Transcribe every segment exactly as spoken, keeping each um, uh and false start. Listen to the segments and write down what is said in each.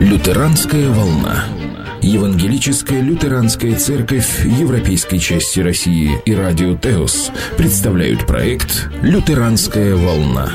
Лютеранская волна. Евангелическая лютеранская церковь Европейской части России и радио Теос представляют проект «Лютеранская волна».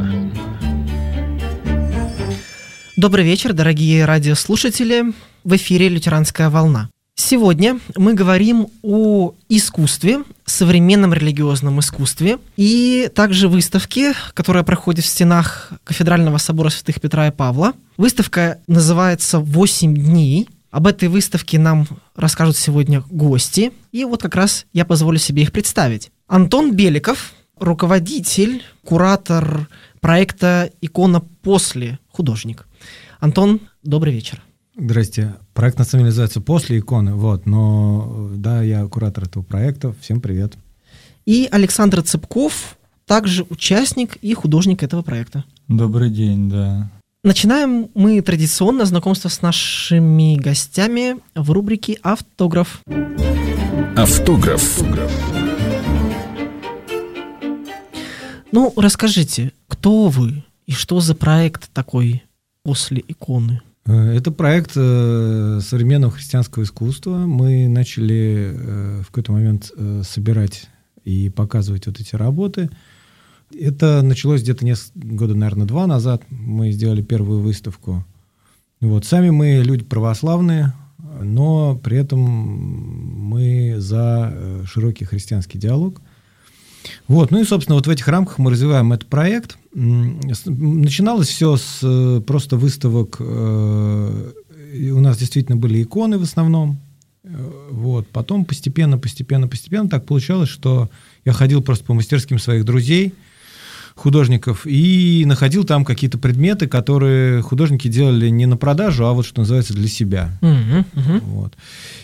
Добрый вечер, дорогие радиослушатели. В эфире «Лютеранская волна». Сегодня мы говорим о искусстве, современном религиозном искусстве, и также выставке, которая проходит в стенах Кафедрального собора святых Петра и Павла. Выставка называется «Восемь дней». Об этой выставке нам расскажут сегодня гости, и вот как раз я позволю себе их представить. Антон Беликов, руководитель, куратор проекта «Икона после», художник. Антон, добрый вечер. Здрасте. Проект на самом деле называется «После иконы», вот, но да, я куратор этого проекта. Всем привет. И Александр Цыпков, также участник и художник этого проекта. Добрый день, да. Начинаем мы традиционно знакомство с нашими гостями в рубрике «Автограф». Автограф. Ну, расскажите, кто вы и что за проект такой «После иконы»? Это проект современного христианского искусства. Мы начали в какой-то момент собирать и показывать вот эти работы. Это началось где-то несколько года, наверное, два назад. Мы сделали первую выставку. Вот. Сами мы люди православные, но при этом мы за широкий христианский диалог. Вот. Ну и, собственно, вот в этих рамках мы развиваем этот проект. Начиналось все с просто выставок. У нас действительно были иконы в основном. Вот. Потом постепенно, постепенно, постепенно так получалось, что я ходил просто по мастерским своих друзей, художников, и находил там какие-то предметы, которые художники делали не на продажу, а вот, что называется, для себя. Uh-huh, uh-huh. Вот.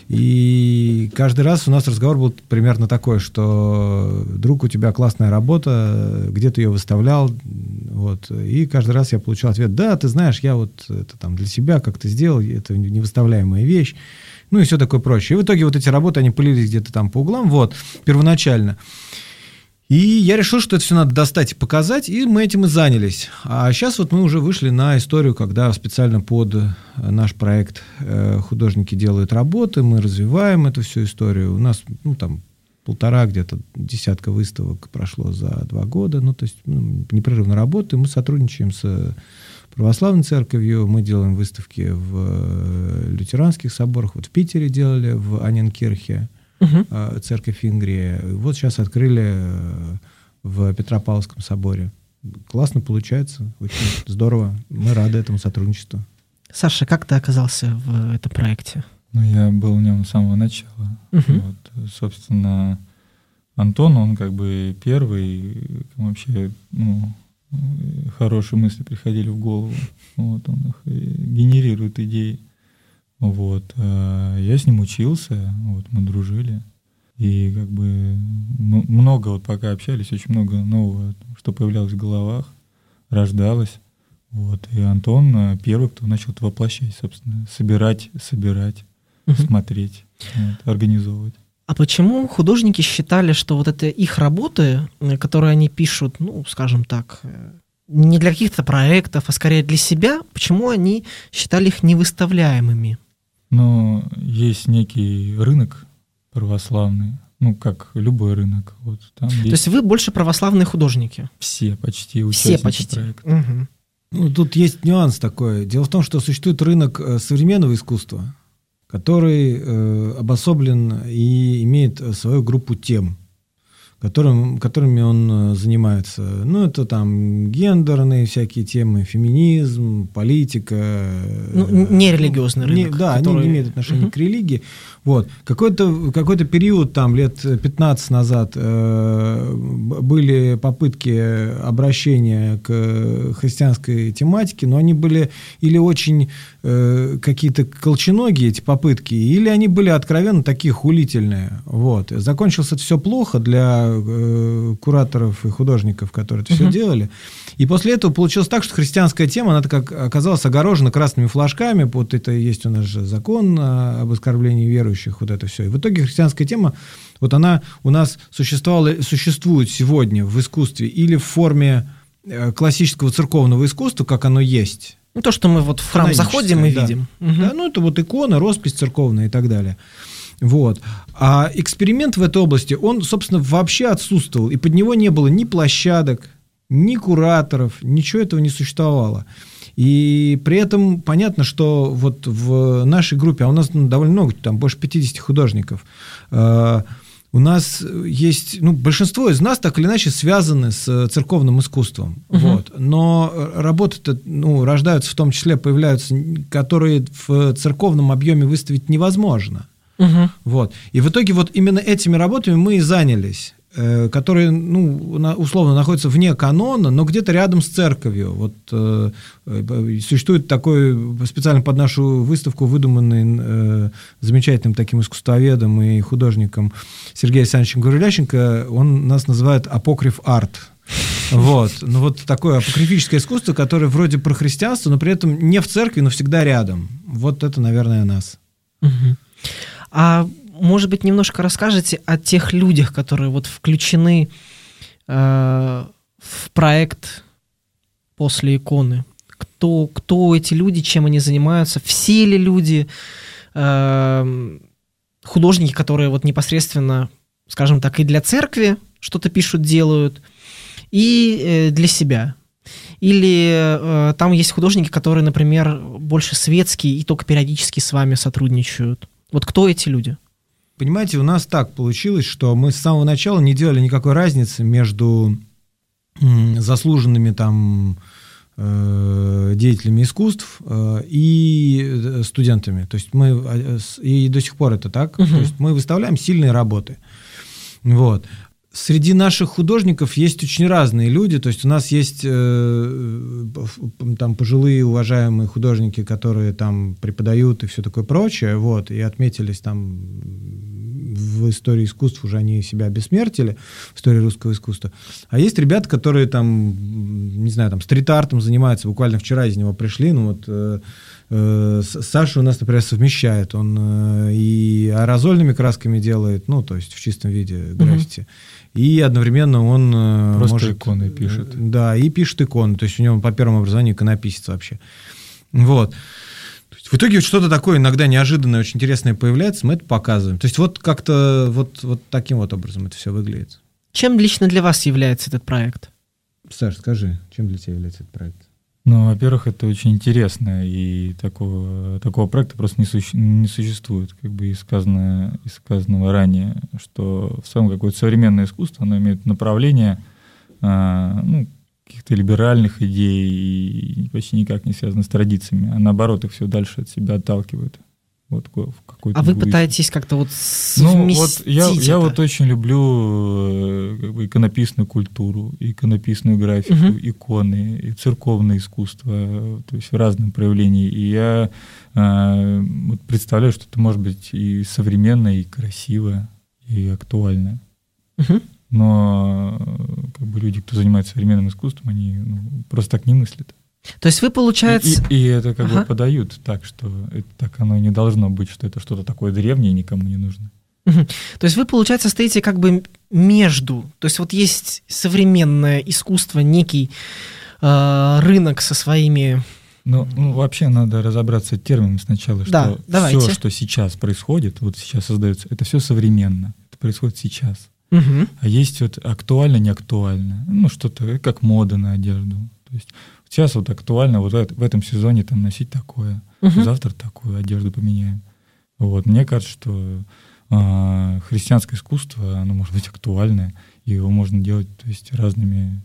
И каждый раз у нас разговор был примерно такой, что друг, у тебя классная работа, где ты ее выставлял? Вот. И каждый раз я получал ответ: да, ты знаешь, я вот это там для себя как-то сделал, это невыставляемая вещь. Ну и все такое прочее. И в итоге вот эти работы, они пылились где-то там по углам, вот, первоначально. И я решил, что это все надо достать и показать, и мы этим и занялись. А сейчас вот мы уже вышли на историю, когда специально под наш проект художники делают работы, мы развиваем эту всю историю. У нас, ну, там, полтора где-то десятка выставок прошло за два года, ну, то есть ну, непрерывно работаем, мы сотрудничаем с православной церковью, мы делаем выставки в лютеранских соборах, вот в Питере делали, в Анненкирхе. Uh-huh. Церковь Ингрии. Вот сейчас открыли в Петропавловском соборе. Классно получается, очень здорово. Мы рады этому сотрудничеству. Саша, как ты оказался в этом проекте? Ну, я был в нем с самого начала. Uh-huh. Вот, собственно, Антон, он как бы первый, вообще, ну, хорошие мысли приходили в голову. Вот, он их генерирует идеи. Вот, я с ним учился, вот, мы дружили, и как бы много, вот пока общались, очень много нового, что появлялось в головах, рождалось, вот, и Антон первый, кто начал это воплощать, собственно, собирать, собирать, uh-huh. смотреть, вот, организовывать. А почему художники считали, что вот это их работы, которые они пишут, ну, скажем так, не для каких-то проектов, а скорее для себя, почему они считали их невыставляемыми? Но есть некий рынок православный, ну, как любой рынок. Вот, там есть... То есть вы больше православные художники? Все почти участники Все почти. проекта. Угу. Ну, тут есть нюанс такой. Дело в том, что существует рынок современного искусства, который э, обособлен и имеет свою группу тем, которым, которыми он занимается. Ну, это там гендерные всякие темы, феминизм, политика. Ну, нерелигиозный ну, рынок. Не, да, который... они не имеют отношения uh-huh. к религии. Вот. Какой-то, какой-то период, там, лет пятнадцать назад, э, были попытки обращения к христианской тематике, но они были или очень э, какие-то колченогие, эти попытки, или они были откровенно такие хулительные. Вот. Закончилось это все плохо для э, кураторов и художников, которые это uh-huh. все делали. И после этого получилось так, что христианская тема, она как оказалась огорожена красными флажками. Вот это есть у нас же закон об оскорблении верующих, вот это все. И в итоге христианская тема, вот она у нас существовала, существует сегодня в искусстве или в форме классического церковного искусства, как оно есть, Ну, то, что мы вот в храм заходим и да. видим. Угу. Да, ну, это вот икона, роспись церковная и так далее. Вот. А эксперимент в этой области, он, собственно, вообще отсутствовал, и под него не было ни площадок, ни кураторов, ничего этого не существовало. И при этом понятно, что вот в нашей группе, а у нас ну, довольно много, там больше пятьдесят художников, э, у нас есть, ну, большинство из нас так или иначе связаны с церковным искусством. Угу. Вот. Но работы-то ну, рождаются, в том числе появляются, которые в церковном объеме выставить невозможно. Угу. Вот. И в итоге вот именно этими работами мы и занялись, которые, ну, условно находятся вне канона, но где-то рядом с церковью. Вот э, существует такой специально под нашу выставку выдуманный э, замечательным таким искусствоведом и художником Сергеем Александровичем Гаврилященко, он нас называет апокриф-арт. Вот. Ну, вот такое апокрифическое искусство, которое вроде про христианство, но при этом не в церкви, но всегда рядом. Вот это, наверное, нас. Угу. А может быть, немножко расскажете о тех людях, которые вот включены э, в проект после иконы? Кто, кто эти люди, чем они занимаются? Все ли люди э, художники, которые вот непосредственно, скажем так, и для церкви что-то пишут, делают, и э, для себя? Или э, там есть художники, которые, например, больше светские и только периодически с вами сотрудничают? Вот кто эти люди? Понимаете, у нас так получилось, что мы с самого начала не делали никакой разницы между заслуженными там деятелями искусств и студентами. То есть мы, и до сих пор это так, угу. То есть мы выставляем сильные работы. Вот. Среди наших художников есть очень разные люди, то есть у нас есть э, там пожилые уважаемые художники, которые там преподают и все такое прочее, вот, и отметились там в истории искусств, уже они себя обессмертили, в истории русского искусства. А есть ребята, которые там, не знаю, там стрит-артом занимаются, буквально вчера из него пришли, ну вот э, э, Саша у нас, например, совмещает, он э, и аэрозольными красками делает, ну, то есть в чистом виде граффити, mm-hmm. и одновременно он э, просто может... иконы пишет. Да, и пишет иконы, то есть у него по первому образованию иконописец вообще. Вот. В итоге что-то такое иногда неожиданное, очень интересное появляется, мы это показываем. То есть вот как-то вот, вот таким вот образом это все выглядит. Чем лично для вас является этот проект? Саш, скажи, чем для тебя является этот проект? Ну, во-первых, это очень интересно, и такого, такого проекта просто не, суще, не существует, как бы и сказано, и сказанного ранее, что в целом какое-то современное искусство, оно имеет направление, а, ну, каких-то либеральных идей и почти никак не связано с традициями, а наоборот их все дальше от себя отталкивают. Вот в какой-то а вы будущем. Пытаетесь как-то вот совместить Ну, вот я, я это? вот очень люблю как бы, иконописную культуру, иконописную графику, угу. иконы, и церковное искусство, то есть в разном проявлении. И я э, вот представляю, что это может быть и современно, и красиво, и актуально. Угу. Но как бы, люди, кто занимается современным искусством, они ну, просто так не мыслят. То есть вы, получается... И, и, и это как ага. бы подают так, что это, так оно не должно быть, что это что-то такое древнее, никому не нужно. Угу. То есть вы, получается, стоите как бы между. То есть вот есть современное искусство, некий э, рынок со своими... Ну, ну, вообще надо разобраться с термином сначала, что да, давайте. все, что сейчас происходит, вот сейчас создается, это все современно, это происходит сейчас. Угу. А есть вот актуально, не актуально, ну что-то как мода на одежду. То есть сейчас вот актуально вот в этом сезоне там носить такое, угу. завтра такую одежду поменяем. Вот. Мне кажется, что э, христианское искусство, оно может быть актуальное, и его можно делать, то есть, разными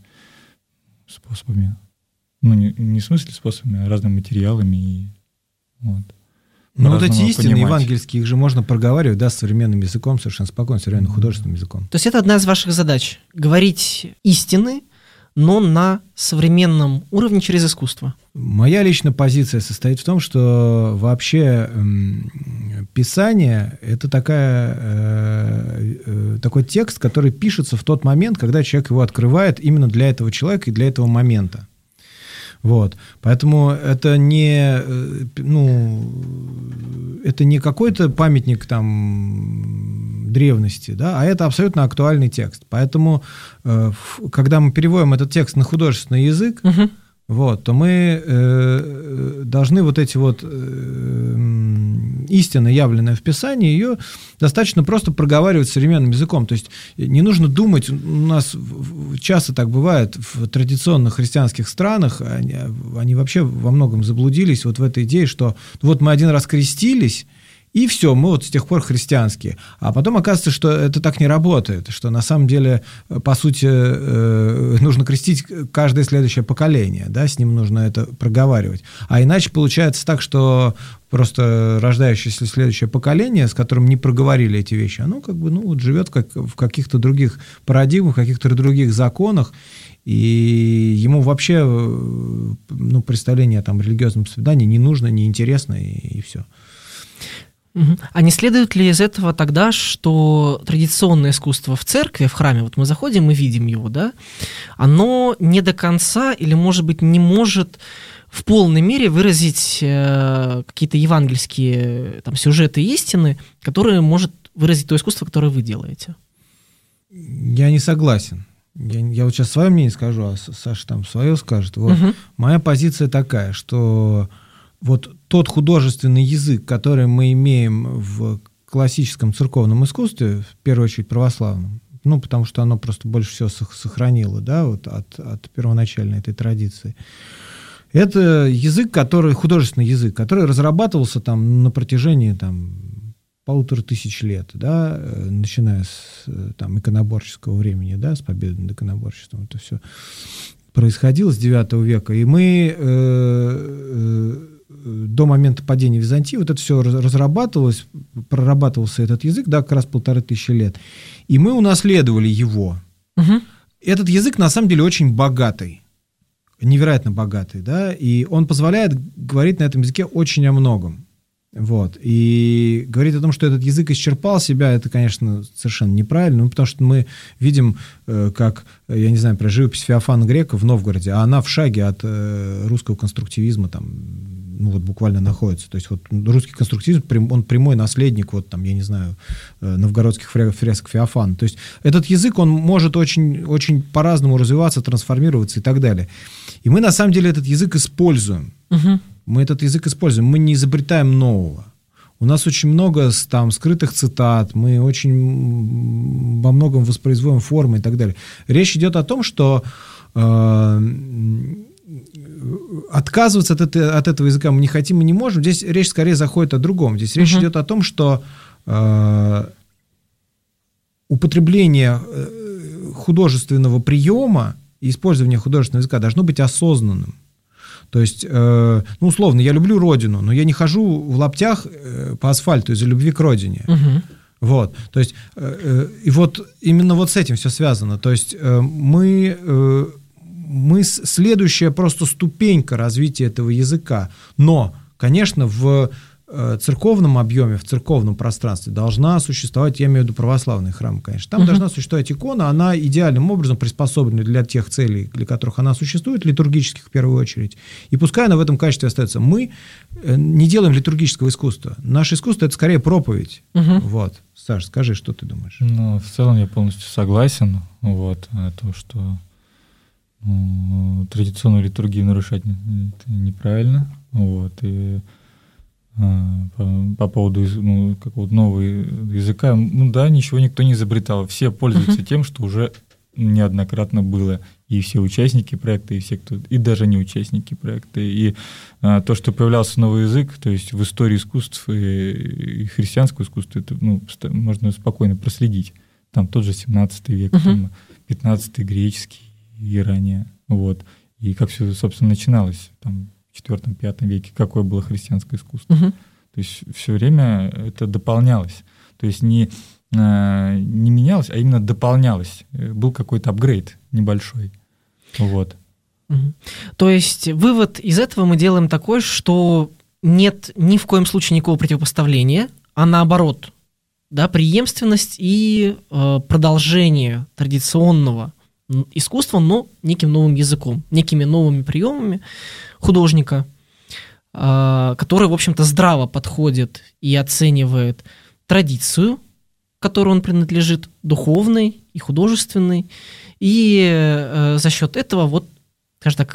способами. Ну, не, не в смысле способами, а разными материалами. И, вот. Ну, вот эти истины евангельские, их же можно проговаривать, да, с современным языком, совершенно спокойно, современным mm-hmm. художественным языком. То есть это одна из ваших задач — говорить истины, но на современном уровне через искусство. Моя личная позиция состоит в том, что вообще э, Писание — это такая, э, э, такой текст, который пишется в тот момент, когда человек его открывает именно для этого человека и для этого момента. Вот. Поэтому это не, ну, это не какой-то памятник там, древности, да, а это абсолютно актуальный текст. Поэтому, когда мы переводим этот текст на художественный язык, угу. вот, то мы э, должны вот эти вот э, истины, явленные в Писании, ее достаточно просто проговаривать современным языком. То есть не нужно думать, у нас часто так бывает в традиционных христианских странах, они, они вообще во многом заблудились вот в этой идее, что вот мы один раз крестились, и все, мы вот с тех пор христианские. А потом оказывается, что это так не работает, что на самом деле, по сути, нужно крестить каждое следующее поколение, да, с ним нужно это проговаривать. А иначе получается так, что просто рождающееся следующее поколение, с которым не проговорили эти вещи, оно как бы, ну, вот живет как в каких-то других парадигмах, в каких-то других законах, и ему вообще, ну, представление там, о религиозном исповедании не нужно, не интересно, и, и все. А не следует ли из этого тогда, что традиционное искусство в церкви, в храме, вот мы заходим и видим его, да, оно не до конца или, может быть, не может в полной мере выразить э, какие-то евангельские там, сюжеты истины, которые может выразить то искусство, которое вы делаете? Я не согласен. Я, я вот сейчас свое мнение скажу, а Саша там свое скажет. Вот. Угу. Моя позиция такая, что вот тот художественный язык, который мы имеем в классическом церковном искусстве, в первую очередь православном, ну, потому что оно просто больше всего сохранило, да, вот от, от первоначальной этой традиции, это язык, который, художественный язык, который разрабатывался там на протяжении там, полутора тысяч лет, да, начиная с там, иконоборческого времени, да, с победой над иконоборчеством, это все происходило с девятого века, и мы... Э, э, до момента падения Византии вот это все разрабатывалось, прорабатывался этот язык, да, как раз полторы тысячи лет. И мы унаследовали его. Угу. Этот язык, на самом деле, очень богатый, невероятно богатый, да, и он позволяет говорить на этом языке очень о многом. Вот. И говорить о том, что этот язык исчерпал себя, это, конечно, совершенно неправильно, ну, потому что мы видим, как, я не знаю, про живопись Феофана Грека в Новгороде, а она в шаге от русского конструктивизма там, ну, вот буквально находится. То есть вот русский конструктивизм, он прямой наследник, вот там, я не знаю, новгородских фресок Феофана. То есть этот язык, он может очень, очень по-разному развиваться, трансформироваться и так далее. И мы, на самом деле, этот язык используем. Угу. Мы этот язык используем, мы не изобретаем нового. У нас очень много там скрытых цитат, мы очень во многом воспроизводим формы и так далее. Речь идет о том, что э, отказываться от, это, от этого языка мы не хотим и не можем. Здесь речь скорее заходит о другом. Здесь речь uh-huh. идет о том, что э, употребление художественного приема и использование художественного языка должно быть осознанным. То есть, э, ну, условно, я люблю родину, но я не хожу в лаптях э, по асфальту из-за любви к родине. Uh-huh. Вот, то есть, э, э, и вот именно вот с этим все связано. То есть, э, мы... Э, мы следующая просто ступенька развития этого языка. Но, конечно, в церковном объеме, в церковном пространстве должна существовать, я имею в виду православный храм, конечно, там uh-huh. должна существовать икона, она идеальным образом приспособлена для тех целей, для которых она существует, литургических в первую очередь. И пускай она в этом качестве остается. Мы не делаем литургического искусства. Наше искусство – это скорее проповедь. Uh-huh. Вот. Саш, скажи, что ты думаешь? Ну, в целом я полностью согласен. Вот, то, что ну, традиционную литургию нарушать это неправильно. Вот, и По, по поводу ну, какого-то нового языка, ну да, ничего никто не изобретал. Все пользуются uh-huh. тем, что уже неоднократно было. И все участники проекта, и все, кто, и даже не участники проекта. И а, то, что появлялся новый язык, то есть в истории искусств и, и христианского искусства, это ну, можно спокойно проследить. Там тот же семнадцатый век, uh-huh. там, пятнадцатый греческий и ранее. Вот. И как все, собственно, начиналось там, в четвёртом-пятом веке, какое было христианское искусство. Uh-huh. То есть все время это дополнялось. То есть не, не менялось, а именно дополнялось. Был какой-то апгрейд небольшой. Вот. Uh-huh. То есть вывод из этого мы делаем такой, что нет ни в коем случае никакого противопоставления, а наоборот, да, преемственность и э, продолжение традиционного искусства, но неким новым языком, некими новыми приемами художника, который, в общем-то, здраво подходит и оценивает традицию, к которой он принадлежит, духовной и художественной, и за счет этого, вот, скажем так,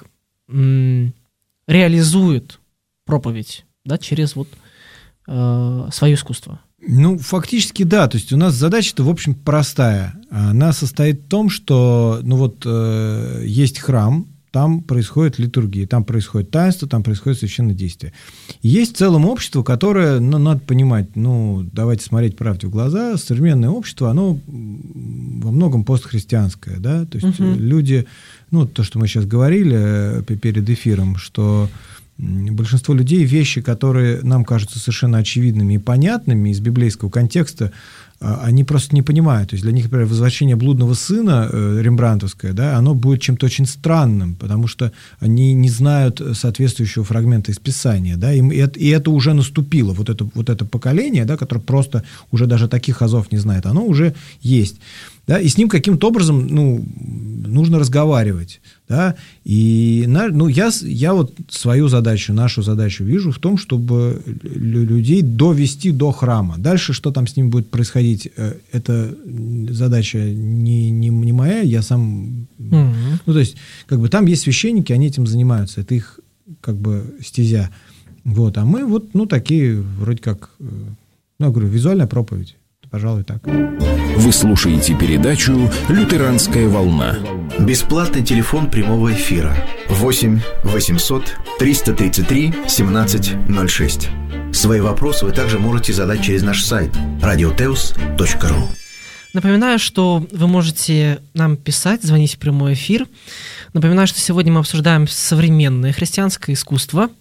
м, реализует проповедь, да, через вот э, свое искусство? Ну, фактически, да. То есть у нас задача-то, в общем, простая. Она состоит в том, что, ну вот, э, есть храм, там происходит литургия, там происходит таинство, там происходит священное действие. Есть в целом общество, которое, ну, надо понимать, ну, давайте смотреть правде в глаза, современное общество, оно во многом постхристианское, да, то есть угу. люди, ну, то, что мы сейчас говорили перед эфиром, что большинство людей вещи, которые нам кажутся совершенно очевидными и понятными из библейского контекста, они просто не понимают. То есть для них, например, «Возвращение блудного сына» рембрандтовское, да, оно будет чем-то очень странным, потому что они не знают соответствующего фрагмента из Писания. Да, и, это, и это уже наступило. Вот это, вот это поколение, да, которое просто уже даже таких азов не знает, оно уже есть. Да, и с ним каким-то образом, ну, нужно разговаривать. Да, и ну, я, я вот свою задачу, нашу задачу вижу в том, чтобы людей довести до храма. Дальше, что там с ними будет происходить, это задача не, не, не моя, я сам... Mm-hmm. Ну, то есть, как бы там есть священники, они этим занимаются, это их, как бы, стезя. Вот, а мы вот, ну, такие, вроде как, ну, я говорю, визуальная проповедь. Пожалуй, так. Вы слушаете передачу «Лютеранская волна». Бесплатный телефон прямого эфира восемь восемьсот триста тридцать три семнадцать ноль шесть. Свои вопросы вы также можете задать через наш сайт радиотеус точка ру. Напоминаю, что вы можете нам писать, звонить в прямой эфир. Напоминаю, что сегодня мы обсуждаем современное христианское искусство.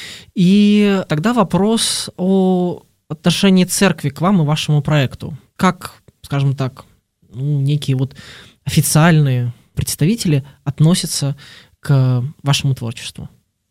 И тогда вопрос о отношении церкви к вам и вашему проекту. Как, скажем так, ну, некие вот официальные представители относятся к вашему творчеству?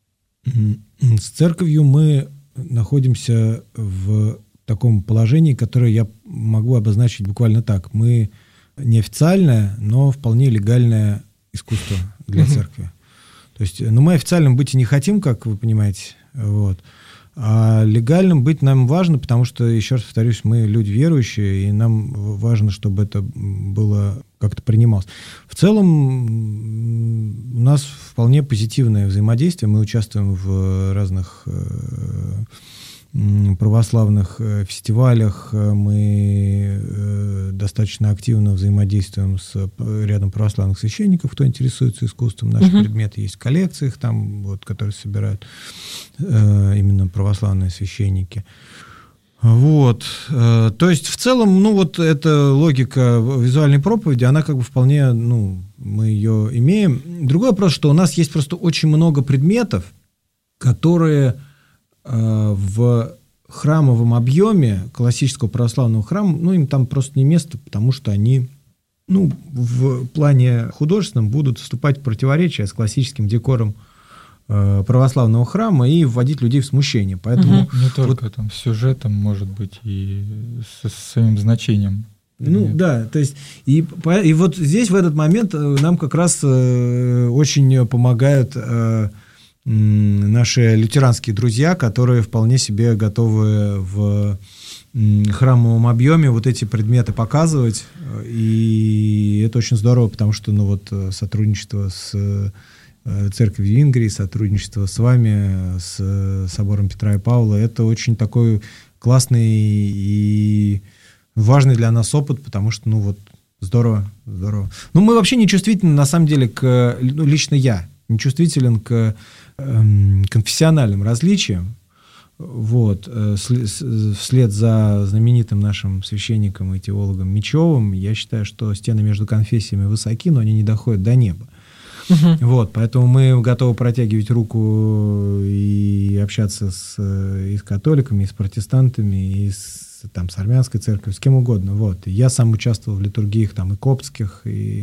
С церковью мы находимся в таком положении, которое я могу обозначить буквально так. Мы неофициальное, но вполне легальное искусство для церкви. То есть, ну, мы официальным быть и не хотим, как вы понимаете, вот. А легальным быть нам важно, потому что, еще раз повторюсь, мы люди верующие, и нам важно, чтобы это было как-то принималось. В целом у нас вполне позитивное взаимодействие. Мы участвуем в разных православных фестивалях, мы достаточно активно взаимодействуем с рядом православных священников, кто интересуется искусством. Наши uh-huh. предметы есть в коллекциях, там, вот, которые собирают именно православные священники. Вот. То есть, в целом, ну, вот эта логика визуальной проповеди, она как бы вполне, ну, мы ее имеем. Другой вопрос, что у нас есть просто очень много предметов, которые в храмовом объеме классического православного храма, ну, им там просто не место, потому что они, ну, в плане художественном будут вступать в противоречие с классическим декором э, православного храма и вводить людей в смущение. Поэтому угу. Не только вот, там с сюжетом, может быть, и со своим значением. Ну, нет. Да, то есть, и, и вот здесь в этот момент нам как раз э, очень помогают э, наши лютеранские друзья, которые вполне себе готовы в храмовом объеме вот эти предметы показывать, и это очень здорово, потому что, ну, вот сотрудничество с церковью Венгрии, сотрудничество с вами, с собором Петра и Павла, это очень такой классный и важный для нас опыт, потому что, ну, вот здорово, здорово. Ну, мы вообще не чувствительны, на самом деле, к, ну, лично я не чувствителен к конфессиональным различиям. Вот. Вслед за знаменитым нашим священником и теологом Мечевым, я считаю, что стены между конфессиями высоки, но они не доходят до неба. Uh-huh. Вот. Поэтому мы готовы протягивать руку и общаться с, и с католиками, и с протестантами, и с, там, с армянской церковью, с кем угодно. Вот. Я сам участвовал в литургиях там, и коптских,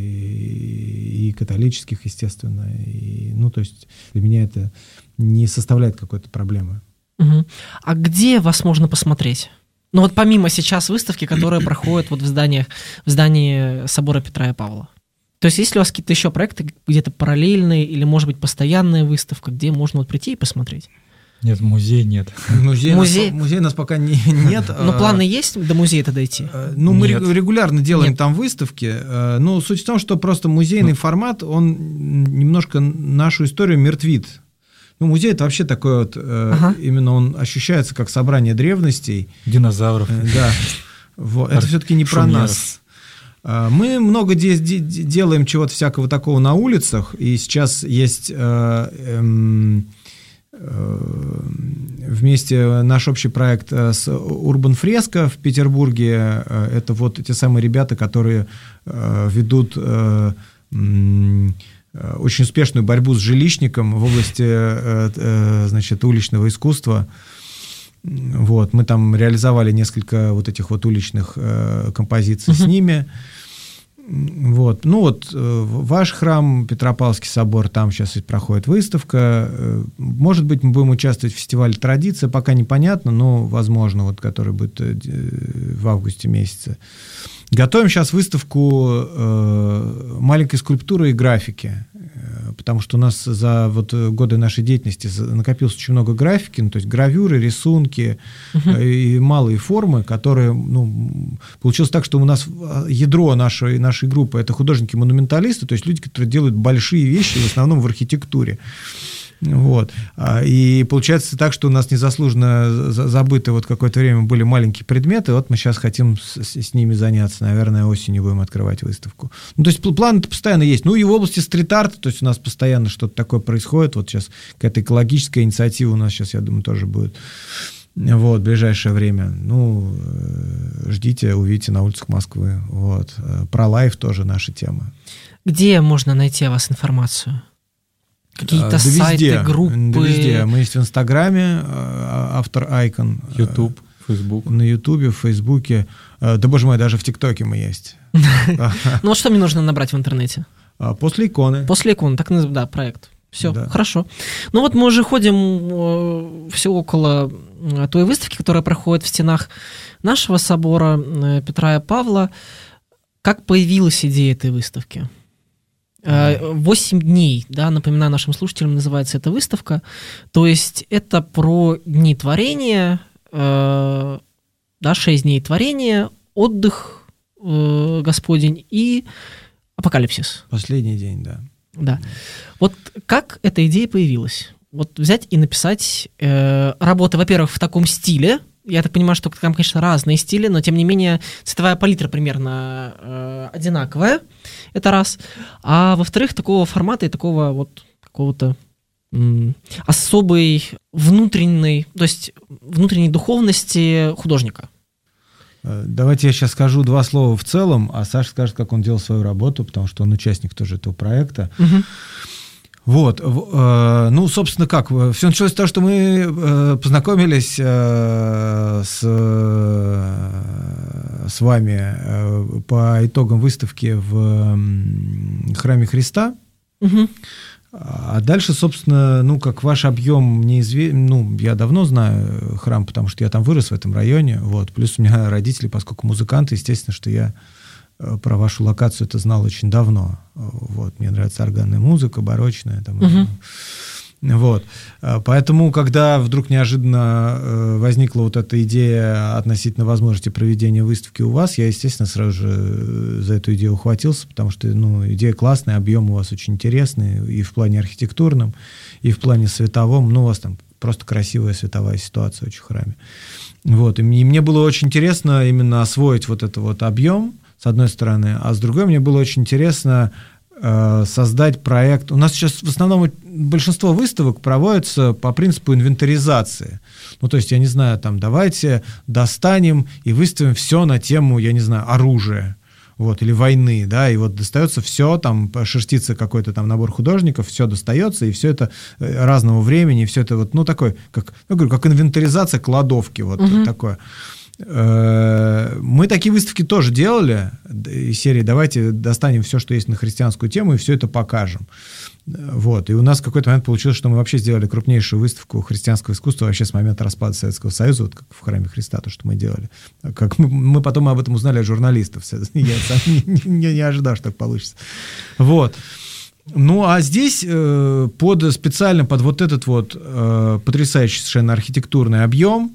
и, и католических, естественно. И, ну, то есть для меня это не составляет какой-то проблемы. Угу. А где вас можно посмотреть? Ну вот помимо сейчас выставки, которая проходит вот в зданиях, в здании собора Петра и Павла. То есть есть ли у вас какие-то еще проекты, где-то параллельные или, может быть, постоянная выставка, где можно вот прийти и посмотреть? Нет, музей нет. Музей, Музей? Нас, музей у нас пока не, нет. Но планы есть до музея-то дойти? Ну, мы Нет. регулярно делаем Нет. там выставки. Но суть в том, что просто музейный формат, он немножко нашу историю мертвит. Ну, музей – это вообще такой вот, ага. именно он ощущается как собрание древностей. Динозавров. Да. Вот. Это все-таки не про Шумеров. нас. Мы много де- де- делаем чего-то всякого такого на улицах, и сейчас есть э, э, э, вместе наш общий проект с Urban Fresco в Петербурге. Это вот те самые ребята, которые э, ведут э, э, очень успешную борьбу с жилищником в области э, э, значит, уличного искусства. Вот, мы там реализовали несколько вот этих вот уличных э, композиций uh-huh. с ними. Вот. Ну вот э, ваш храм, Петропавловский собор, там сейчас проходит выставка. Э, может быть, мы будем участвовать в фестивале «Традиция», пока непонятно, но возможно, вот, который будет э, в августе месяце. Готовим сейчас выставку э, маленькой скульптуры и графики, э, потому что у нас за вот годы нашей деятельности накопилось очень много графики, ну, то есть гравюры, рисунки uh-huh. э, и малые формы, которые, ну, получилось так, что у нас ядро нашей, нашей группы – это художники-монументалисты, то есть люди, которые делают большие вещи, в основном в архитектуре. Вот. И получается так, что у нас незаслуженно забыты вот какое-то время были маленькие предметы, вот мы сейчас хотим с, с ними заняться, наверное, осенью будем открывать выставку. Ну, то есть план-то постоянно есть. Ну, и в области стрит-арта, то есть у нас постоянно что-то такое происходит, вот сейчас какая-то экологическая инициатива у нас сейчас, я думаю, тоже будет. Вот, в ближайшее время. Ну, ждите, увидите на улицах Москвы. Вот. Про лайв тоже наша тема. Где можно найти о вас информацию? Какие-то да сайты, везде, группы? Да везде. Мы есть в Инстаграме, автор Айкон. Ютуб, Фейсбук. На Ютубе, в Фейсбуке. Да, боже мой, даже в ТикТоке мы есть. Ну, вот что мне нужно набрать в интернете? После иконы. После иконы, так называется, да, проект. Все, да. Хорошо. Ну вот мы уже ходим все около той выставки, которая проходит в стенах нашего собора Петра и Павла. Как появилась идея этой выставки? Восемь дней, да, напоминаю нашим слушателям, называется эта выставка. То есть это про дни творения, э, да, шесть дней творения, отдых э, Господень и апокалипсис. Последний день, да. Да. Вот как эта идея появилась? Вот взять и написать э, работы, во-первых, в таком стиле. Я так понимаю, что там, конечно, разные стили, но, тем не менее, цветовая палитра примерно э, одинаковая. Это раз. А во-вторых, такого формата и такого вот какого-то м- особой внутренней, то есть внутренней духовности художника. Давайте я сейчас скажу два слова в целом, а Саша скажет, как он делал свою работу, потому что он участник тоже этого проекта. Угу. Вот, ну, собственно, как, все началось с того, что мы познакомились с, с вами по итогам выставки в Храме Христа, угу. А дальше, собственно, ну, как ваш объем неизвестен, ну, я давно знаю храм, потому что я там вырос в этом районе, вот, плюс у меня родители, поскольку музыканты, естественно, что я про вашу локацию это знал очень давно. Вот, мне нравится органная музыка, барочная. Там, uh-huh. Вот. Поэтому, когда вдруг неожиданно возникла вот эта идея относительно возможности проведения выставки у вас, я, естественно, сразу же за эту идею ухватился, потому что, ну, идея классная, объем у вас очень интересный и в плане архитектурном, и в плане световом. Ну, у вас там просто красивая световая ситуация очень в храме. Вот. И мне, и мне было очень интересно именно освоить вот этот вот объем, с одной стороны, а с другой мне было очень интересно э, создать проект. У нас сейчас в основном большинство выставок проводятся по принципу инвентаризации. Ну, то есть, я не знаю, там, давайте достанем и выставим все на тему, я не знаю, оружия. Вот, или войны, да, и вот достается все, там, шерстится какой-то там набор художников, все достается, и все это разного времени, и все это вот, ну, такой, как, я говорю, как инвентаризация кладовки, вот угу. такое. Мы такие выставки тоже делали, из серии «давайте достанем все, что есть на христианскую тему, и все это покажем». Вот. И у нас в какой-то момент получилось, что мы вообще сделали крупнейшую выставку христианского искусства вообще с момента распада Советского Союза, вот как в Храме Христа, то, что мы делали. Как мы, мы потом об этом узнали от журналистов. Я сам не, не, не ожидал, что так получится. Вот. Ну, а здесь э, под, специально под вот этот вот э, потрясающий совершенно архитектурный объем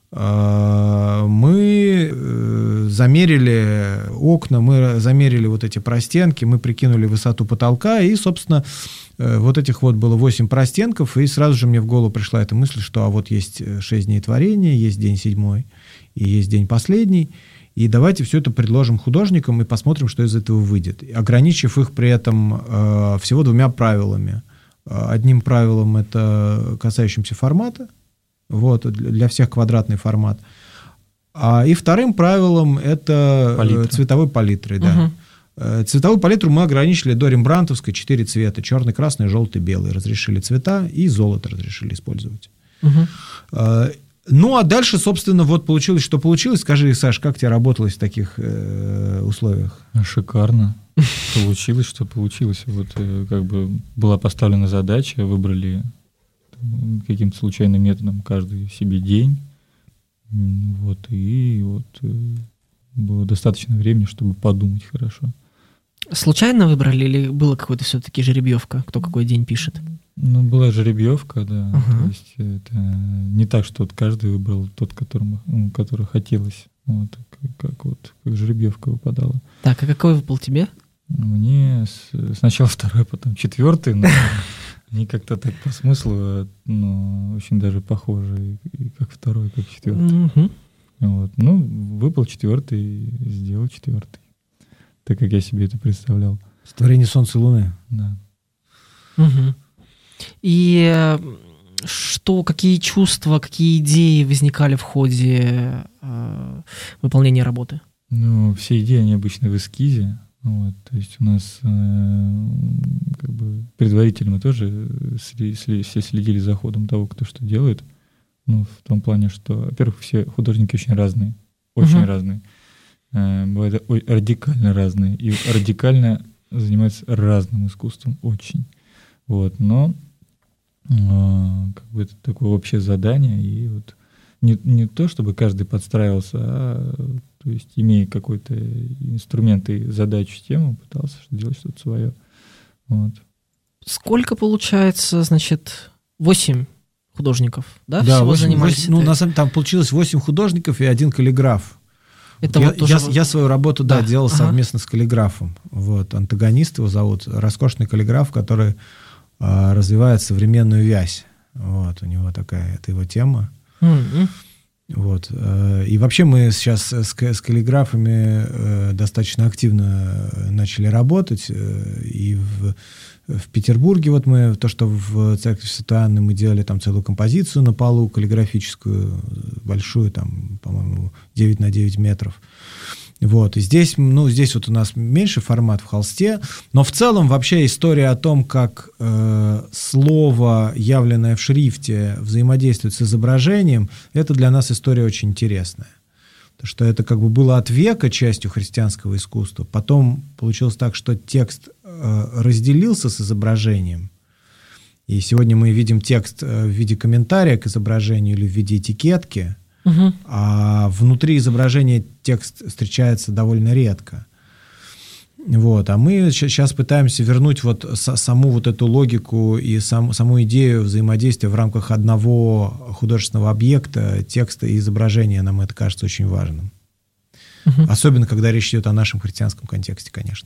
э, мы э, замерили окна, мы замерили вот эти простенки, мы прикинули высоту потолка, и, собственно, э, вот этих вот было восемь простенков, и сразу же мне в голову пришла эта мысль, что а вот есть шесть дней творения, есть день седьмой и есть день последний, и давайте все это предложим художникам и посмотрим, что из этого выйдет, ограничив их при этом э, всего двумя правилами. Одним правилом это касающимся формата, вот, для всех квадратный формат, а, и вторым правилом это Палитра. цветовой палитрой. Да. Угу. Цветовую палитру мы ограничили до рембрандтовской, четыре цвета, черный, красный, желтый, белый, разрешили цвета, и золото разрешили использовать. Угу. Ну, а дальше, собственно, вот получилось, что получилось. Скажи, Саш, как тебе работалось в таких э, условиях? Шикарно. Получилось, что получилось. Вот как бы была поставлена задача, выбрали каким-то случайным методом каждый себе день. Вот, и вот было достаточно времени, чтобы подумать хорошо. Случайно выбрали или было какое-то все-таки жеребьевка, кто какой день пишет? Ну, была жеребьевка, да. Uh-huh. То есть это не так, что вот каждый выбрал тот, которому, ну, который хотелось. Вот, как, как вот как жеребьевка выпадала. Так, а какой выпал тебе? Мне с, сначала второй, потом четвертый, но они как-то так по смыслу, ну, очень даже похожи, и как второй, как четвертый. Uh-huh. Вот. Ну, выпал четвертый, сделал четвертый. Так как я себе это представлял. Творение Солнца и Луны. Да. Угу. И что, какие чувства, какие идеи возникали в ходе э, выполнения работы? Ну, все идеи, они обычно в эскизе. Вот, то есть у нас э, как бы предварительно мы тоже сли, сли, все следили за ходом того, кто что делает. Ну, в том плане, что, во-первых, все художники очень разные. Очень угу. разные. Бывают радикально разные, и радикально занимаются разным искусством, очень. Вот, но э, как бы это такое общее задание, и вот не, не то, чтобы каждый подстраивался, а то есть, имея какой-то инструмент и задачу, тему, пытался делать что-то свое. Вот. Сколько получается, значит, восемь художников, да, да всего восемь, занимались? восемь, ну, на самом деле, там получилось восемь художников и один каллиграф. Это я, вот тоже... я, я свою работу да, да. делал ага. совместно с каллиграфом. Вот, антагонист его зовут, роскошный каллиграф, который а, развивает современную вязь. Вот, у него такая, это его тема. Mm-hmm. Вот, а, и вообще мы сейчас с, с каллиграфами а, достаточно активно начали работать. И в, в Петербурге, вот мы, то, что в церкви Святой Анны мы делали там целую композицию на полу, каллиграфическую, большую, там, по-моему, девять на девять метров. Вот, и здесь, ну, здесь вот у нас меньше формат в холсте, но в целом вообще история о том, как э, слово, явленное в шрифте, взаимодействует с изображением, это для нас история очень интересная. Потому что это как бы было от века частью христианского искусства. Потом получилось так, что текст э, разделился с изображением. И сегодня мы видим текст в виде комментария к изображению или в виде этикетки, угу. а внутри изображения текст встречается довольно редко. Вот. А мы сейчас пытаемся вернуть вот саму вот эту логику и сам, саму идею взаимодействия в рамках одного художественного объекта, текста и изображения. Нам это кажется очень важным. Угу. Особенно, когда речь идет о нашем христианском контексте, конечно.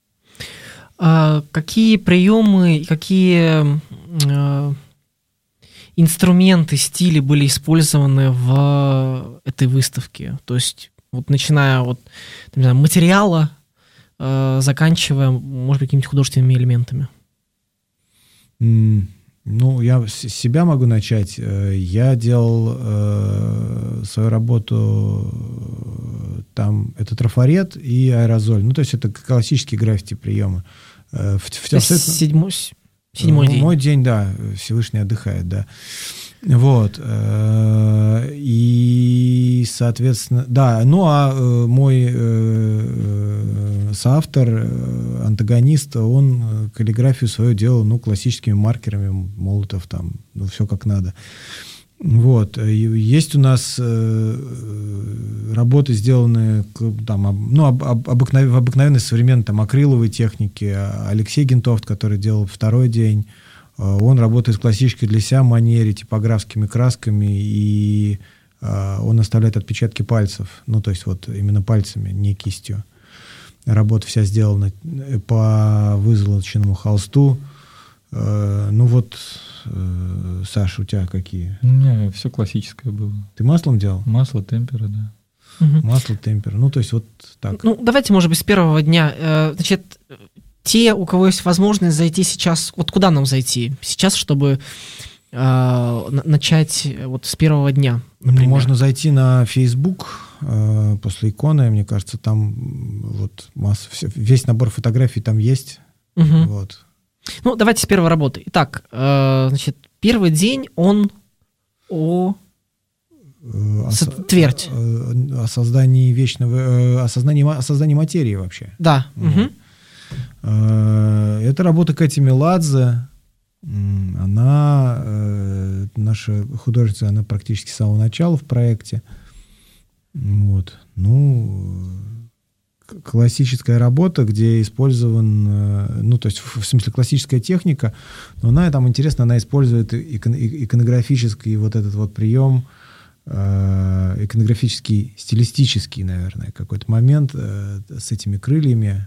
А какие приемы, какие э, инструменты, стили были использованы в этой выставке? То есть, вот начиная от, не знаю, материала, заканчивая, может быть, какими-то художественными элементами? Mm, ну, я с себя могу начать. Я делал э, свою работу, там, это трафарет и аэрозоль. Ну, то есть, это классические граффити приемы. В, в, то есть, седьмой, седьмой день. Мой день, да, Всевышний отдыхает, да. Вот. И, соответственно, да, ну, а мой соавтор, антагонист, он каллиграфию свою делал, ну, классическими маркерами, Молотов, там, ну, все как надо. Вот. Есть у нас э, работы, сделанные там, ну, об, об, обыкновенной, в обыкновенной современной там, акриловой технике. Алексей Гентофт, который делал второй день, э, он работает в классической для себя манере, типографскими красками, и э, он оставляет отпечатки пальцев. Ну, то есть вот именно пальцами, не кистью. Работа вся сделана по вызолоченному холсту. Э, ну вот... Саша, у тебя какие? У меня все классическое было. Ты маслом делал? Масло, темпера, да. Угу. Масло, темпера. Ну, то есть вот так. Ну, давайте, может быть, с первого дня. Значит, те, у кого есть возможность зайти сейчас, вот куда нам зайти сейчас, чтобы э, начать вот с первого дня, например? Можно зайти на Facebook э, после иконы, мне кажется, там вот масса, весь набор фотографий там есть. Угу. Вот. Ну, давайте с первой работы. Итак, э, значит, первый день он о... О, С... Твердь. О создании вечного... О создании, о создании материи вообще. Да. Вот. Угу. Это работа Кэти Меладзе. Она, наша художница, она практически с самого начала в проекте. Вот. Ну... классическая работа, где использован, ну, то есть, в смысле, классическая техника, но она там, интересно, она использует иконографический вот этот вот прием, иконографический, стилистический, наверное, какой-то момент с этими крыльями.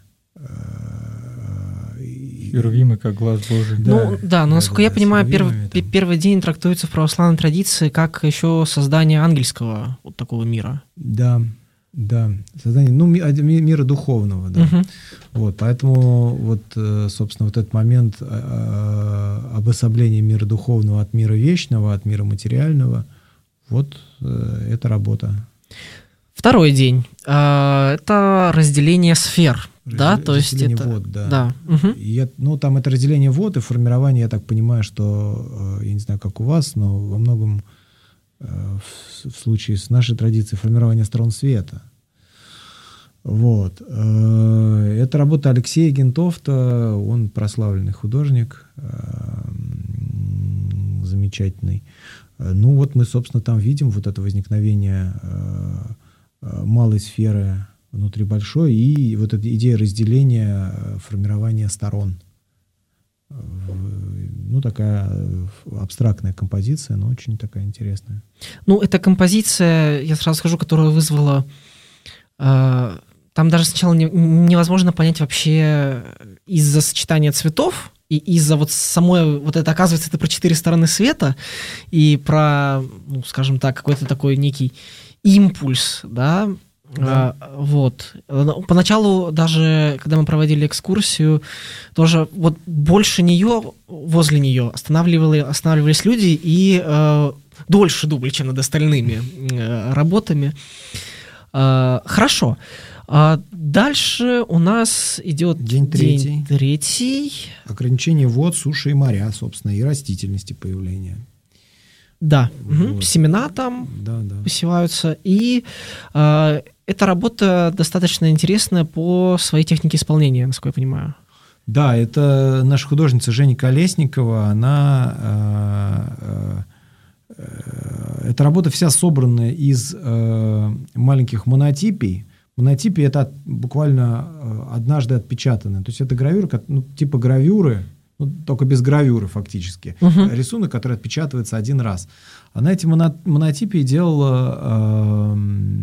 Херувимы, как глаз Божий. Да, ну, да, но, насколько да, я понимаю, перв, там. первый день трактуется в православной традиции как еще создание ангельского вот такого мира. Да. Да, создание, ну, ми, мира духовного, да. Uh-huh. Вот, поэтому вот, собственно, вот этот момент э, обособления мира духовного от мира вечного, от мира материального, вот э, это работа. Второй день. Э, это разделение сфер, Раздел, да, то есть это... вод, да. да. Uh-huh. И, ну, там это разделение вод и формирование, я так понимаю, что, я не знаю, как у вас, но во многом в случае с нашей традицией формирования сторон света. Вот. Это работа Алексея Гентофта, он прославленный художник, замечательный. Ну вот мы, собственно, там видим вот это возникновение малой сферы внутри большой и вот эта идея разделения, формирования сторон. Ну, такая абстрактная композиция, но очень такая интересная. Ну, эта композиция, я сразу скажу, которая вызвала... Э, там даже сначала не, невозможно понять вообще из-за сочетания цветов и из-за вот самой... Вот это, оказывается, это про четыре стороны света и про, ну, скажем так, какой-то такой некий импульс, да. Да. А, вот. Поначалу даже, когда мы проводили экскурсию, тоже вот больше нее, возле нее останавливали, останавливались люди и э, дольше думали, чем над остальными э, работами. Э, хорошо. А дальше у нас идет день третий. День третий. Ограничение вод, суши и моря, собственно, и растительности появления. Да, вот. Угу. Семена там да, да. посеваются. И э, эта работа достаточно интересная по своей технике исполнения, насколько я понимаю. Да, это наша художница Женя Колесникова. Она, э, э, эта работа вся собрана из э, маленьких монотипий. Монотипии – это буквально однажды отпечатанные. То есть это гравюра, ну, типа гравюры, ну, только без гравюры фактически. Uh-huh. Рисунок, который отпечатывается один раз. Она эти монотипии делала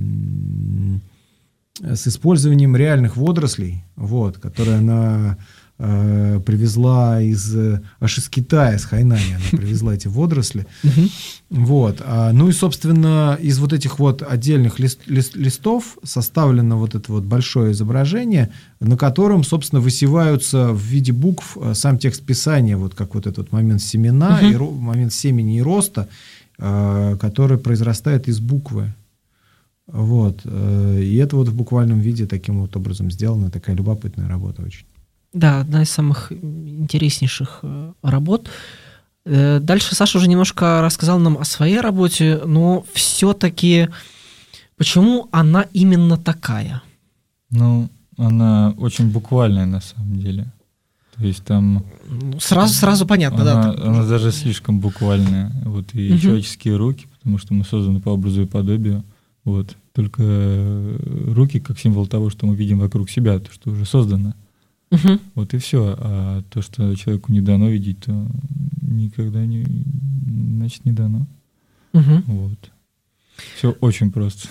э, с использованием реальных водорослей, вот, которые она э, привезла из, аж из Китая, из Хайнани. Она привезла эти водоросли. Uh-huh. Вот. А, ну и, собственно, из вот этих вот отдельных лист, лист, листов составлено вот это вот большое изображение, на котором, собственно, высеваются в виде букв сам текст писания, вот как вот этот момент семена, uh-huh. и ро, момент семени и роста, э, который произрастает из буквы. Вот. И это вот в буквальном виде таким вот образом сделано. Такая любопытная работа очень. Да, одна из самых интереснейших работ. Дальше Саша уже немножко рассказал нам о своей работе, но все-таки почему она именно такая? Ну, она очень буквальная на самом деле. То есть там... Сразу, сразу понятно, она, да. Она даже слишком буквальная. Вот, и угу. человеческие руки, потому что мы созданы по образу и подобию. Вот. Только руки как символ того, что мы видим вокруг себя, то, что уже создано. Угу. Вот и все. А то, что человеку не дано видеть, то никогда не, значит, не дано. Угу. Вот. Все очень просто.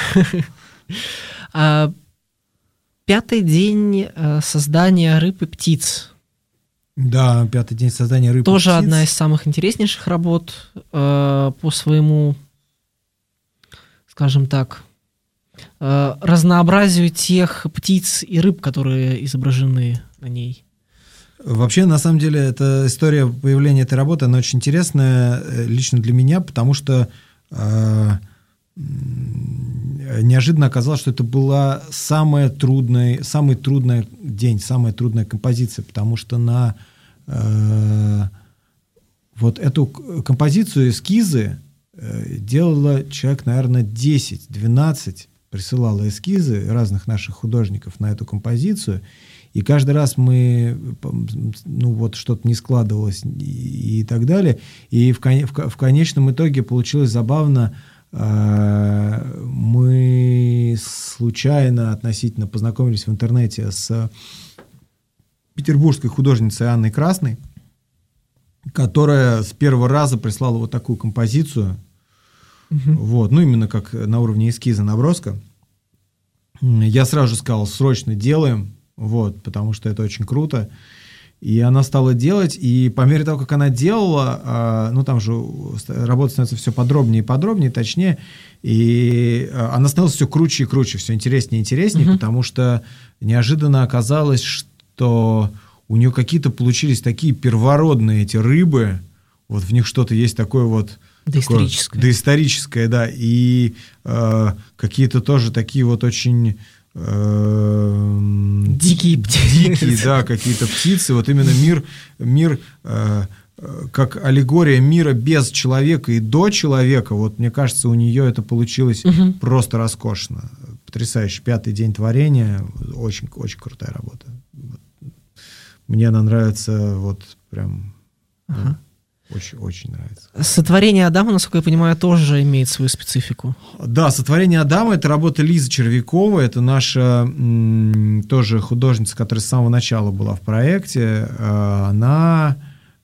Пятый день создания рыб и птиц. Да, пятый день создания рыб и птиц. Тоже одна из самых интереснейших работ э, по своему, скажем так, э, разнообразию тех птиц и рыб, которые изображены на ней. Вообще, на самом деле, эта история появления этой работы, она очень интересная лично для меня, потому что э, неожиданно оказалось, что это была самая трудная, самый трудный день, самая трудная композиция, потому что на э, вот эту композицию, эскизы э, делала человек, наверное, десять-двенадцать, присылала эскизы разных наших художников на эту композицию, и каждый раз мы, ну вот что-то не складывалось и, и так далее, и в, кон, в, в конечном итоге получилось забавно. Мы случайно относительно познакомились в интернете с петербургской художницей Анной Красной, которая с первого раза прислала вот такую композицию, угу. вот, ну именно как на уровне эскиза, наброска. Я сразу же сказал, срочно делаем, вот, потому что это очень круто. И она стала делать, и по мере того, как она делала, ну, там же работа становится все подробнее и подробнее, точнее, и она становилась все круче и круче, все интереснее и интереснее, uh-huh. потому что неожиданно оказалось, что у нее какие-то получились такие первородные эти рыбы, вот в них что-то есть такое вот... Доисторическое. Такое, доисторическое, да, и э, какие-то тоже такие вот очень... Дикие птицы. Дикие, да, какие-то птицы. Вот именно мир, мир э, как аллегория мира без человека и до человека. Вот мне кажется, у нее это получилось угу. просто роскошно. Потрясающе. Пятый день творения. Очень, очень крутая работа. Мне она нравится вот прям... Ага. Да. Очень, очень нравится. Сотворение Адама, насколько я понимаю, тоже имеет свою специфику. Да, «Сотворение Адама» — это работа Лизы Червякова, это наша м, тоже художница, которая с самого начала была в проекте. Она,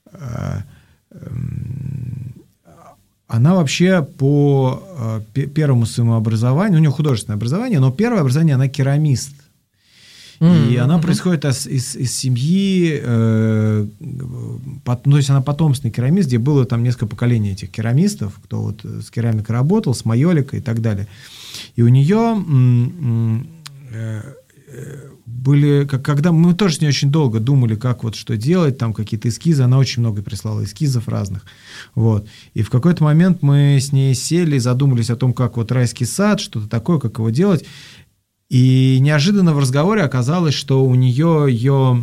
она вообще по первому своему образованию, у нее художественное образование, но первое образование, она керамист. И mm-hmm. она происходит из, из, из семьи, э, под, ну, то есть она потомственный керамист, где было там несколько поколений этих керамистов, кто вот с керамикой работал, с майоликой и так далее. И у нее э, э, были, как, когда мы тоже с ней очень долго думали, как вот что делать, там какие-то эскизы, она очень много прислала эскизов разных. Вот. И в какой-то момент мы с ней сели и задумались о том, как вот райский сад, что-то такое, как его делать. И неожиданно в разговоре оказалось, что у нее ее,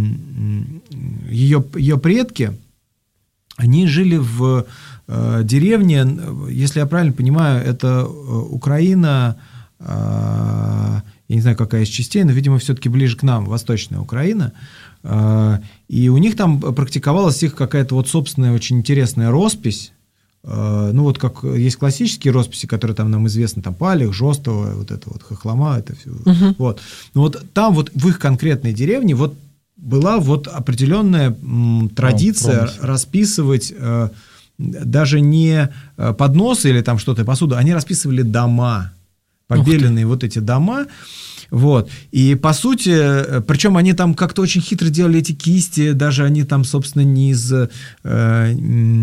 ее, ее предки, они жили в э, деревне, если я правильно понимаю, это Украина, э, я не знаю, какая из частей, но, видимо, все-таки ближе к нам, восточная Украина. Э, и у них там практиковалась их какая-то вот собственная очень интересная роспись. Ну, вот как есть классические росписи, которые там нам известны, там Палих, Жостова, вот это вот Хохлома, это все. Uh-huh. Вот. Но вот там вот в их конкретной деревне вот была вот определенная м, традиция oh, расписывать э, даже не подносы или там что-то, посуду, они расписывали дома, побеленные вот эти дома. Вот. И, по сути, причем они там как-то очень хитро делали эти кисти, даже они там, собственно, не из, э, э,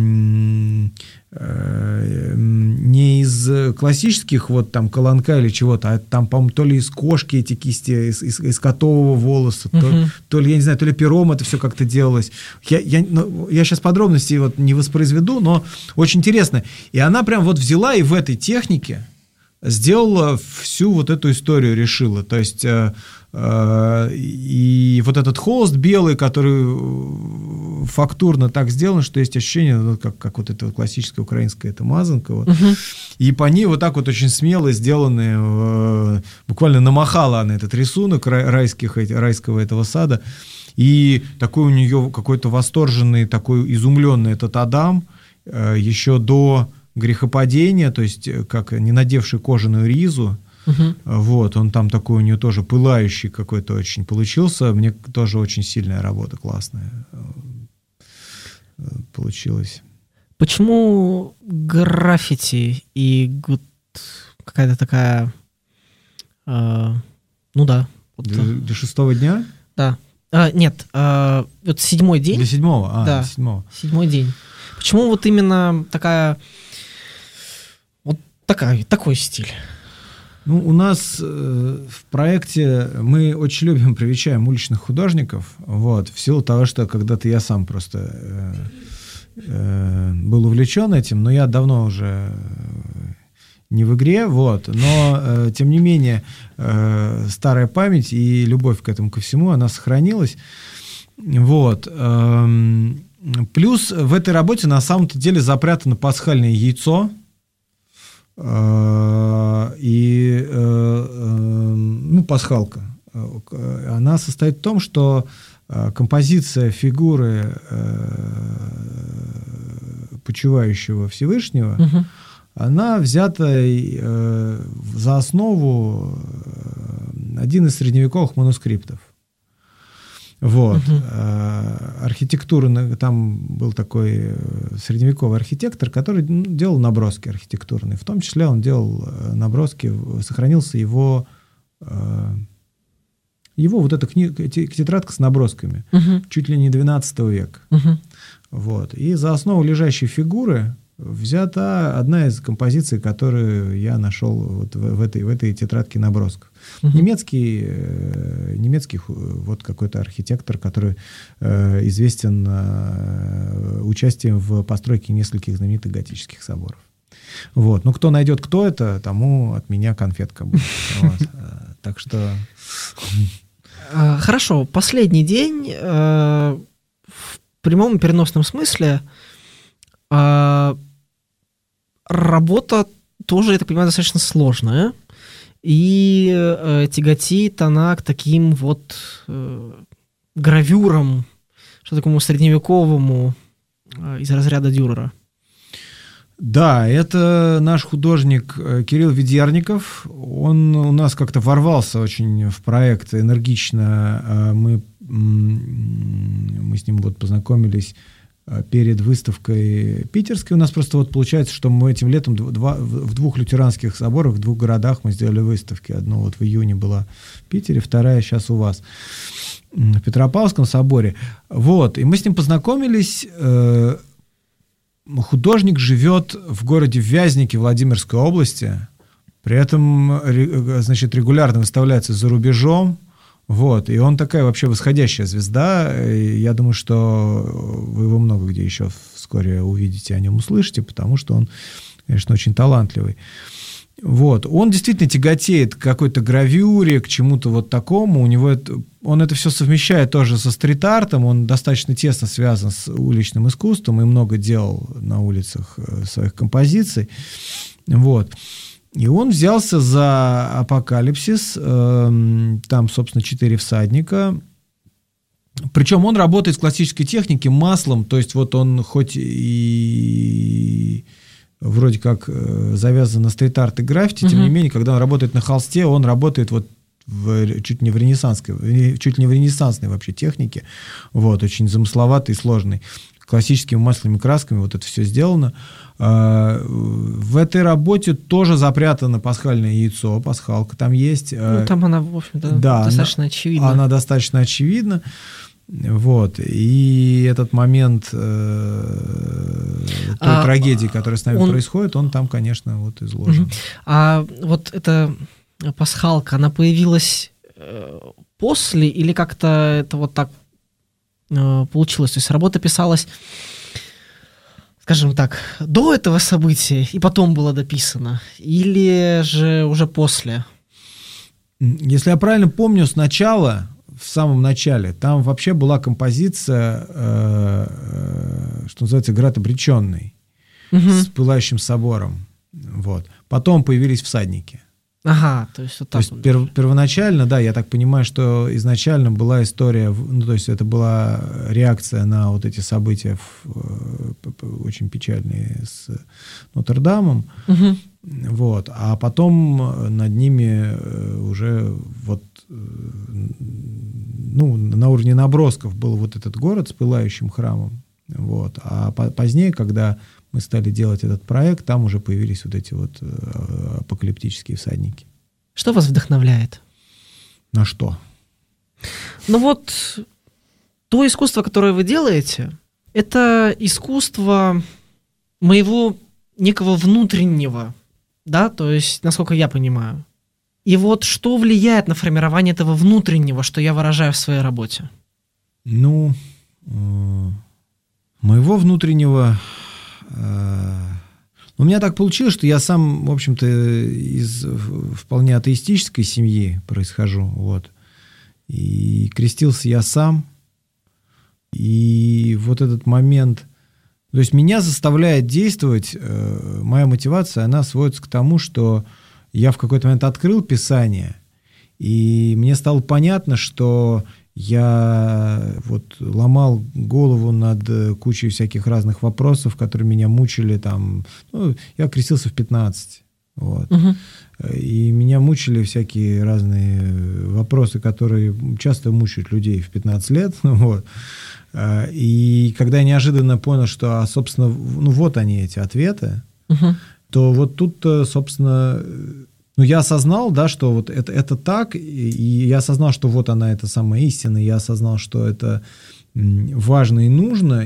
не из классических вот там колонка или чего-то, а там, по-моему, то ли из кошки эти кисти, из, из, из котового волоса, uh-huh. то, то ли, я не знаю, то ли пером это все как-то делалось. Я, я, ну, я сейчас подробностей вот не воспроизведу, но очень интересно. И она прям вот взяла и в этой технике сделала всю вот эту историю, решила. То есть э, э, и вот этот холст белый, который фактурно так сделан, что есть ощущение, ну, как, как вот эта вот классическая украинская эта мазанка. Вот. Uh-huh. И по ней вот так вот очень смело сделаны, э, буквально намахала она этот рисунок райских, райского этого сада. И такой у нее какой-то восторженный, такой изумленный этот Адам, еще до грехопадения, то есть как не надевший кожаную ризу, uh-huh. вот, он там такой у нее тоже пылающий какой-то очень получился. Мне тоже очень сильная работа, классная получилась. Почему граффити и вот какая-то такая, э, ну да. Вот, для, для шестого дня? Да. А, нет, а, вот седьмой день. Для седьмого? А, да, для седьмого. Седьмой день. Почему вот именно такая, вот такая, такой стиль? Ну, у нас э, в проекте мы очень любим, привечаем уличных художников, вот, в силу того, что когда-то я сам просто э, э, был увлечен этим, но я давно уже не в игре, вот, но, э, тем не менее, э, старая память и любовь к этому ко всему, она сохранилась, вот. Э, плюс в этой работе на самом-то деле запрятано пасхальное яйцо, и ну, пасхалка. Она состоит в том, что композиция фигуры почивающего Всевышнего, угу. она взята за основу один из средневековых манускриптов. Вот. Uh-huh. Архитектурный, там был такой средневековый архитектор, который делал наброски архитектурные. В том числе он делал наброски, сохранился его, его вот эта книга, тетрадка с набросками, uh-huh. чуть ли не двенадцатого века. Uh-huh. Вот. И за основу лежащей фигуры взята одна из композиций, которую я нашел вот в, в, этой, в этой тетрадке набросков. Uh-huh. Немецкий, э, немецкий вот какой-то архитектор, который э, известен э, участием в постройке нескольких знаменитых готических соборов. Вот. Ну, кто найдет, кто это, тому от меня конфетка будет. Так что... Хорошо. Последний день в прямом и переносном смысле работа тоже, я так понимаю, достаточно сложная. И э, тяготеет она к таким вот э, гравюрам, что такому средневековому э, из разряда Дюрера. Да, это наш художник Кирилл Ведерников. Он у нас как-то ворвался очень в проект энергично. Мы, мы с ним вот познакомились перед выставкой питерской. У нас просто вот получается, что мы этим летом два, в двух лютеранских соборах, в двух городах мы сделали выставки. Одна вот в июне была в Питере, вторая сейчас у вас в Петропавловском соборе. Вот. И мы с ним познакомились. Художник живет в городе Вязнике Владимирской области. При этом, значит, регулярно выставляется за рубежом. Вот, и он такая вообще восходящая звезда. И я думаю, что вы его много где еще вскоре увидите, о нем услышите, потому что он, конечно, очень талантливый. Вот, он действительно тяготеет к какой-то гравюре, к чему-то вот такому. У него это, он это все совмещает тоже со стрит-артом. Он достаточно тесно связан с уличным искусством и много делал на улицах своих композиций. Вот. И он взялся за «Апокалипсис», там, собственно, четыре всадника. Причем он работает в классической технике маслом, то есть вот он хоть и вроде как завязан на стрит-арт и граффити, uh-huh. тем не менее, когда он работает на холсте, он работает вот в, чуть не в ренессансской, чуть не в ренессансной вообще технике, вот, очень замысловатой и сложной. Классическими масляными красками вот это все сделано. В этой работе тоже запрятано пасхальное яйцо, пасхалка там есть. Ну, там она, в общем-то, да, достаточно она, очевидна. Она достаточно очевидна. Вот. И этот момент э, той а, трагедии, которая с нами он... происходит, он там, конечно, вот изложен. Угу. А вот эта пасхалка, она появилась после или как-то это вот так получилось? То есть работа писалась, скажем так, до этого события и потом была дописана? Или же уже после? Если я правильно помню, сначала, в самом начале, там вообще была композиция, э, что называется, «Град обреченный», угу. с пылающим собором. Вот. Потом появились всадники. Ага, то есть вот так. То есть пер, первоначально, да, я так понимаю, что изначально была история, ну, то есть это была реакция на вот эти события в, очень печальные с Нотр-Дамом, угу. Вот, а потом над ними уже вот, ну, на уровне набросков был вот этот город с пылающим храмом, вот, а по- позднее, когда мы стали делать этот проект, там уже появились вот эти вот апокалиптические всадники. Что вас вдохновляет? На что? Ну вот, то искусство, которое вы делаете, это искусство моего некого внутреннего, да, то есть, насколько я понимаю. И вот что влияет на формирование этого внутреннего, что я выражаю в своей работе? Ну, э- моего внутреннего... У меня так получилось, что я сам, в общем-то, из вполне атеистической семьи происхожу, вот. И крестился я сам. И вот этот момент... То есть меня заставляет действовать, моя мотивация, она сводится к тому, что я в какой-то момент открыл Писание, и мне стало понятно, что... Я вот ломал голову над кучей всяких разных вопросов, которые меня мучили там. Ну, я крестился в пятнадцать. Вот. Угу. И меня мучили всякие разные вопросы, которые часто мучают людей в пятнадцать лет. Вот. И когда я неожиданно понял, что, собственно, ну вот они, эти ответы, угу. то вот тут, собственно... Ну, я осознал, да, что вот это, это так, и, и я осознал, что вот она, эта самая истина, я осознал, что это важно и нужно,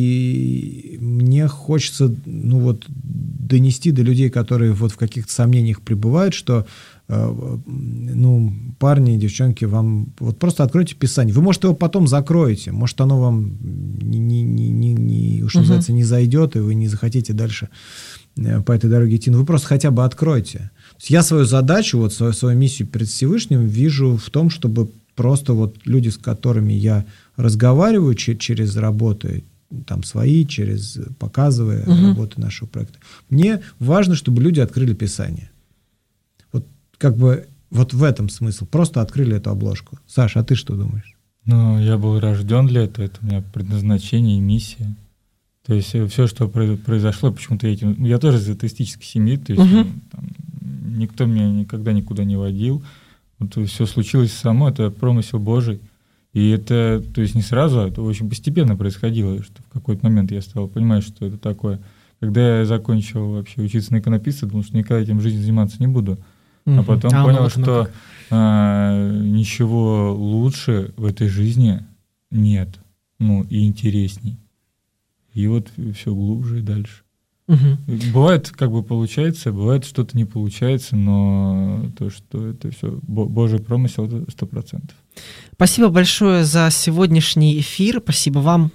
и мне хочется, ну, вот, донести до людей, которые вот в каких-то сомнениях пребывают, что, э, ну, парни, девчонки, вам вот просто откройте Писание. Вы, может, его потом закроете, может, оно вам не, не, не, не, не, уж, называется, не зайдет, и вы не захотите дальше по этой дороге идти. Но вы просто хотя бы откройте. Я свою задачу, вот свою, свою миссию перед Всевышним вижу в том, чтобы просто вот люди, с которыми я разговариваю ч- через работы, там свои, через показывая угу. работы нашего проекта, мне важно, чтобы люди открыли Писание. Вот как бы вот в этом смысл. Просто открыли эту обложку. Саша, а ты что думаешь? Ну, я был рожден для этого, это у меня предназначение и миссия. То есть все, что произошло, почему-то этим... Я тоже из атеистической семьи, то есть угу. там, никто меня никогда никуда не водил. Вот все случилось само, это промысел Божий. И это, то есть не сразу, это очень постепенно происходило, что в какой-то момент я стал понимать, что это такое. Когда я закончил вообще учиться на иконописца, думал, что никогда этим в жизни заниматься не буду. Угу. А потом а понял, что а, ничего лучше в этой жизни нет, ну и интересней. И вот все глубже и дальше. Угу. Бывает, как бы получается, бывает, что-то не получается, но то, что это все Божий промысел, это сто процентов. Спасибо большое за сегодняшний эфир. Спасибо вам,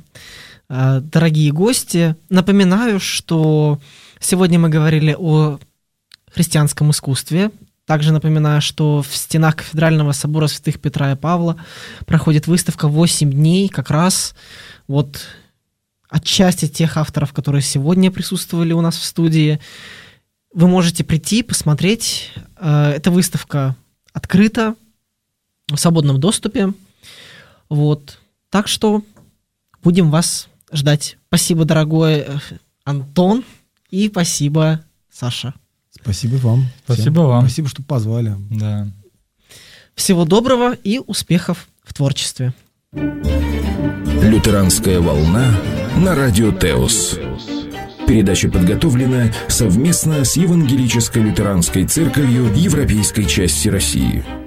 дорогие гости. Напоминаю, что сегодня мы говорили о христианском искусстве. Также напоминаю, что в стенах Кафедрального собора святых Петра и Павла проходит выставка восемь дней, как раз вот... отчасти тех авторов, которые сегодня присутствовали у нас в студии. Вы можете прийти, посмотреть. Эта выставка открыта, в свободном доступе. Вот. Так что будем вас ждать. Спасибо, дорогой Антон, и спасибо, Саша. Спасибо вам. Спасибо Всем. вам. Спасибо, что позвали. Да. Всего доброго и успехов в творчестве. Лютеранская волна на радио Теос. Передача подготовлена совместно с Евангелической лютеранской церковью Европейской части России.